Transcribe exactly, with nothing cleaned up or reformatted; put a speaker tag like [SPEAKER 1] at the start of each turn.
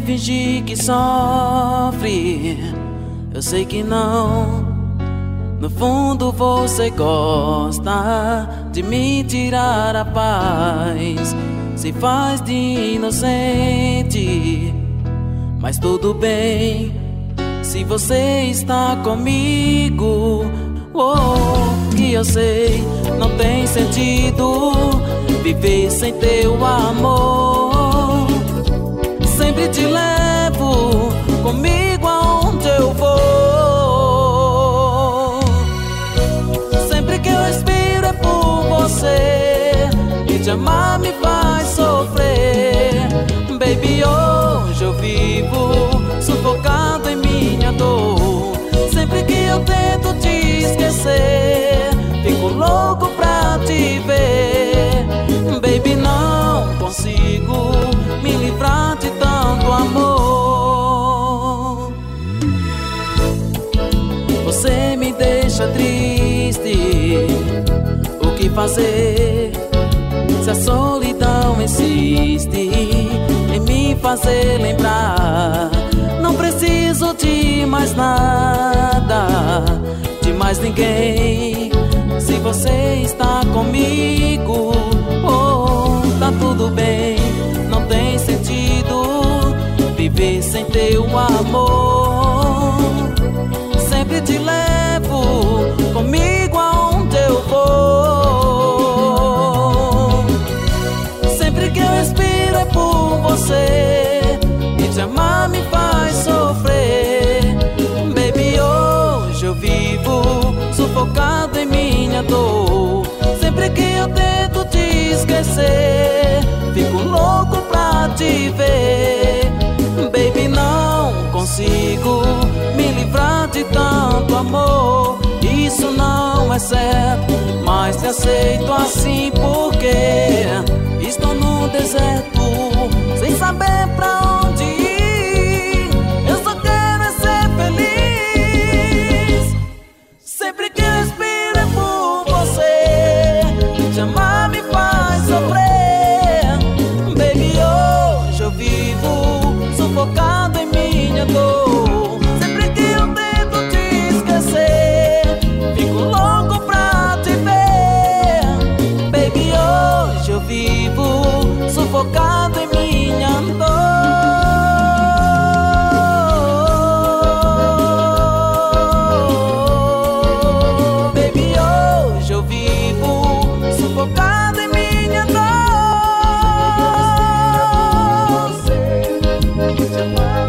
[SPEAKER 1] fingir que sofre, eu sei que não. No fundo você gosta de me tirar a paz, se faz de inocente. Mas tudo bem, se você está comigo. Oh, que eu sei, não tem sentido viver sem teu amor. Sempre te levo comigo aonde eu vou. Sempre que eu respiro é por você, e te amar me faz sofrer. Baby, hoje eu vivo sufocado em minha dor. Sempre que eu tento te esquecer, fico louco pra te ver. Baby, não consigo me livrar de tanto amor. Você me deixa triste, o que fazer se a solidão insiste em me fazer lembrar? Não preciso de mais nada, de mais ninguém. Se você está comigo, oh, tá tudo bem. Não tem sentido viver sem teu amor. Sempre te levo comigo aonde eu vou. Sempre que eu respiro é por você, e te amar me faz sofrer. Baby, hoje eu vivo sufocado em minha dor. Sempre que eu tento te esquecer, fico louco pra te ver. Baby, não consigo me livrar de tanto amor. Isso não é certo, mas te aceito assim porque estou no deserto, sem saber pra onde ir. Eu só quero é ser feliz. Sempre que eu respiro é por você, te amar me faz sofrer. Baby, hoje eu vivo sufocado em minha dor. Sempre que eu tento te esquecer, fico louco pra te ver. Baby, hoje eu vivo sufocado em minha dor. Baby, hoje eu vivo sufocado em minha dor. Você te amar.